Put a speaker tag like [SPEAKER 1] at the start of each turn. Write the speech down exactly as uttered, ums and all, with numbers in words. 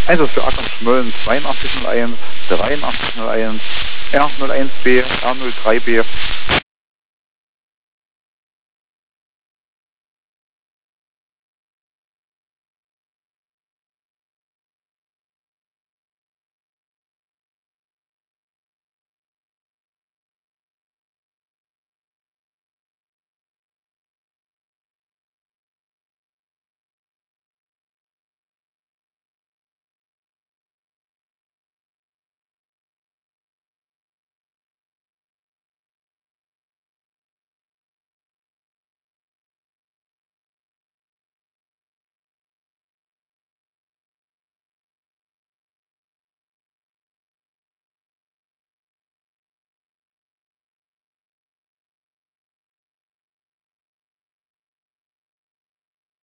[SPEAKER 1] Einsatz für Ackern Schmölln zweiundachtzig null eins, dreiundachtzig null eins, R null eins B, R null drei B.